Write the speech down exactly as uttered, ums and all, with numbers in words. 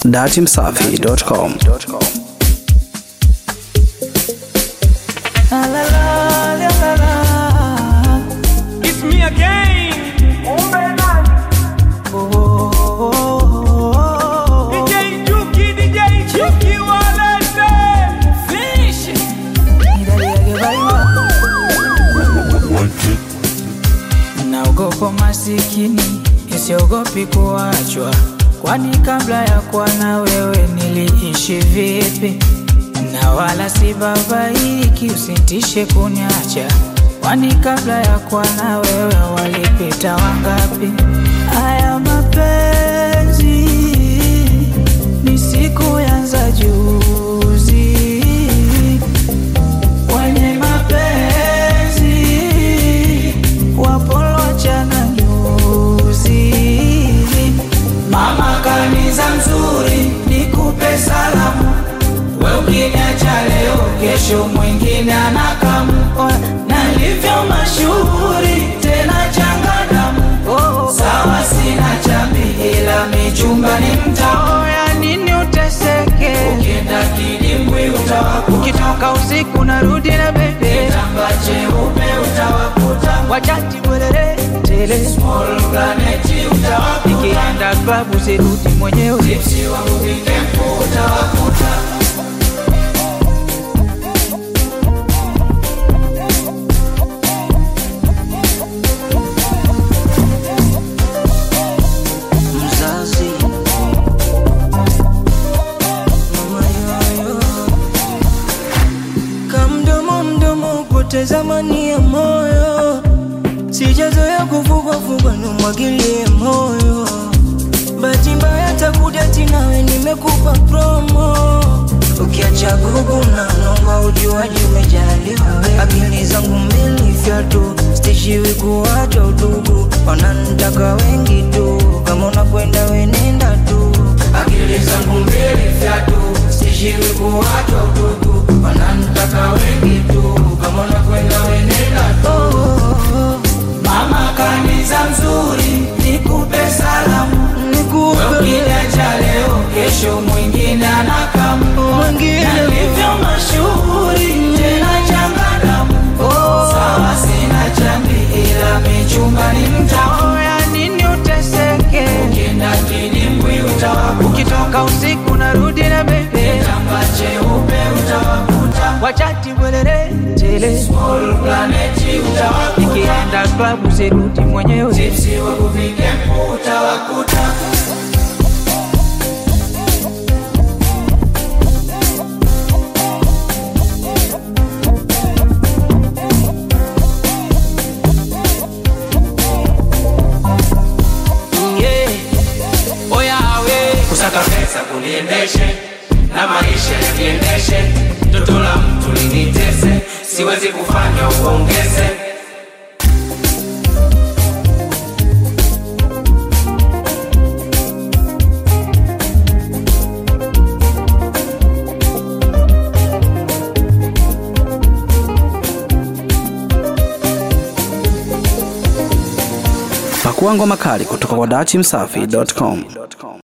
dati msafi dot com. La la la la la. It's me again. Oh, oh, oh, oh. D J Juki, D J Juki walete. Finish. Naogopa masikini, nisiogopi kuachwa. Kwani kabla ya kuwa na wewe niliishi vipi? Na wala si babaiki, usintishe kuniacha. Kwani kabla ya kuwa na wewe walipita wangapi? Haya mapenzi ni siku yanza juzi. Kwenye mapenzi wapolo chana nyuzi. Mama kaniza mzuri, nikupe salamu. Wewe ukiniacha leo, kesho mwingine anakamu. Na livyo mashuhuri, tena changadamu. Sawa sina chambi, ila michumba ni mtao. Ya nini uteseke? Ukienda kidimbwi utawakuta. Ukitoka usiku narudi na bebe. Kitamba cheupe utawakuta. Wachati bwelele tele. Small planet utawakuta. Nikienda klabu sirudi mwenyewe. Tipsi wangu vikempu utawakuta. Zamani ya moyo sijazoea kuvugwa vugwa, numwagilie moyo. Bahati mbaya takudeti nawe nimekupa promo. Ukiacha gugu na nonga ujuaji umejaliwa. Akili zangu mbili fyatu, stishiwi kuwacha udugu. Wananitaka wengi tu, kama unakwenda wenenda tu. Akili zangu mbili fyatu, stishiwi kuwacha udugu. Wananitaka wengi tu, kama unakwenda wenenda tu. Oh, oh, oh. Mama kaniza mzuri, nikupe salamu. Nikupe ukiniacha leo, kesho mwingine anakamu. Na livyo mashuhuri, tena changadamu. Sawa sina chambi, ila michumba ni mtao. Ya nini uteseke? Ukienda kidimbwi utawakuta. Ukitoka usiku narudi na bebe. Kitamba cheupe utawakuta. Wachati bwelele tele. Small planet utawakuta. Nikienda klabu sirudi mwenyewe. Tipsi wangu vikempu utawakuta. Kusaka pesa kuniendeshe, na maisha yakiendeshe. Toto la mtu linitese, siwezi kufanya uongeze. Pakua ngoma kali kutoka kwa dati msafi dot com.